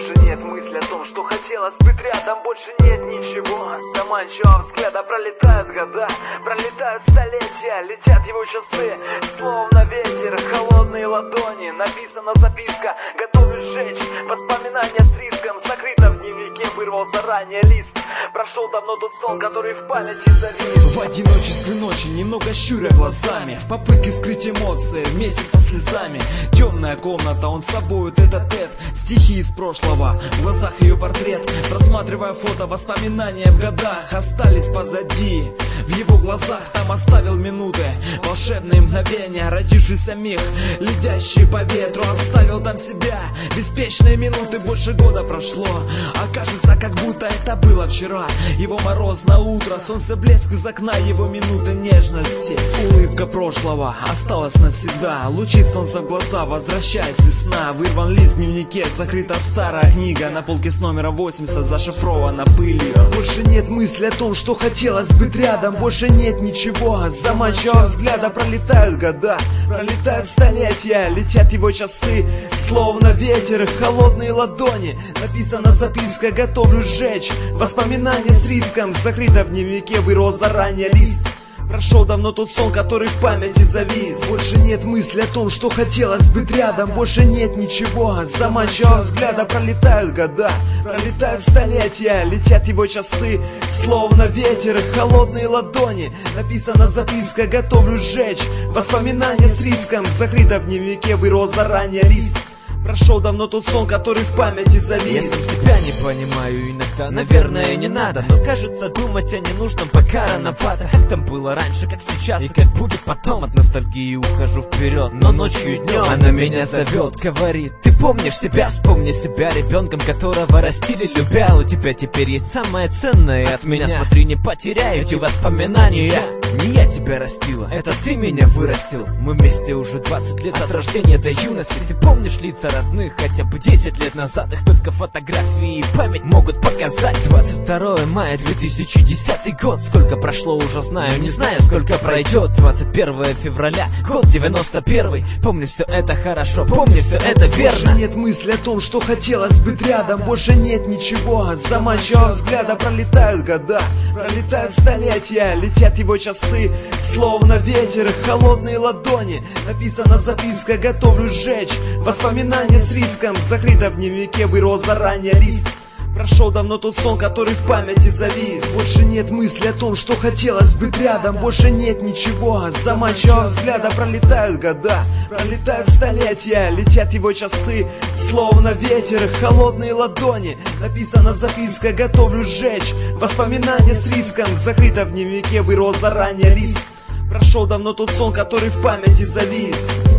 Больше нет мысли о том, что хотелось быть рядом. Больше нет ничего заманчивого взгляда. Пролетают года, пролетают столетия, летят его часы, словно ветер, холодные ладони. Написана записка, готовлюсь сжечь воспоминания с риском. Закрыто в дневнике, вырвал заранее лист. Прошел давно тот сон, который в памяти завис. В одиночестве ночи, немного щуря глазами, в попытке скрыть эмоции вместе со слезами. Темная комната, он с собой тет-а-тет. Стихи из прошлого, в глазах ее портрет. Просматривая фото, воспоминания в годах остались позади. В его глазах там оставил минуты, волшебные мгновения, родившийся миг, летящие по ветру. Оставил там себя, беспечные минуты. Больше года прошло, а кажется, как будто это было вчера. Его морозное утро, солнце блеск из окна, его минуты нежности. Улыбка прошлого осталась навсегда. Лучи солнца в глаза, возвращаясь из сна. Вырван лист в дневнике, закрыта старая книга. На полке с номером 80 зашифрована пылью. Больше нет мысли о том, что хотелось быть рядом. Больше нет ничего заманчивого взгляда. Пролетают года, пролетают столетия, летят его часы, словно ветер, холодные ладони. Написана записка, готовлюсь сжечь воспоминания с риском. Закрыто в дневнике, вырвал заранее лист. Прошел давно тот сон, который в памяти завис. Больше нет мысли о том, что хотелось быть рядом. Больше нет ничего заманчивого взгляда. Пролетают года, пролетают столетия, летят его часы, словно ветер, холодные ладони. Написана записка, готовлюсь сжечь воспоминания с риском. Закрыто в дневнике, вырвал заранее лист. Прошел давно тот сон, который в памяти завис. Я себя не понимаю иногда, наверное, не надо. Но кажется, думать о ненужном пока рановато. Как там было раньше, как сейчас и как будет потом. От ностальгии ухожу вперед, но ночью и днем она меня зовет, говорит: ты помнишь себя, вспомни себя ребенком, которого растили, любя. У тебя теперь есть самое ценное от меня. Смотри, не потеряй эти воспоминания. Не я тебя растила, это ты меня вырастил. Мы вместе уже 20 лет, от рождения до юности. Ты помнишь лица родных хотя бы 10 лет назад? Их только фотографии и память могут показать. 22 мая 2010 год. Сколько прошло, уже знаю, не знаю, сколько пройдет. 21 февраля, год 91. Помню все это хорошо, помню все это верно. Больше нет мысли о том, что хотелось быть рядом. Больше нет ничего заманчивого взгляда. Пролетают года, пролетают столетия, летят его часы, словно ветер, холодные ладони. Написана записка, готовлюсь сжечь воспоминания с риском. Закрыто в дневнике, вырвал заранее лист. Прошел давно тот сон, который в памяти завис. Больше нет мысли о том, что хотелось быть рядом. Больше нет ничего заманчивого взгляда. Пролетают года, пролетают столетия, летят его часы, словно ветер, холодные ладони. Написана записка, готовлюсь сжечь воспоминания с риском. Закрыто в дневнике, вырвал заранее лист. Прошел давно тот сон, который в памяти завис.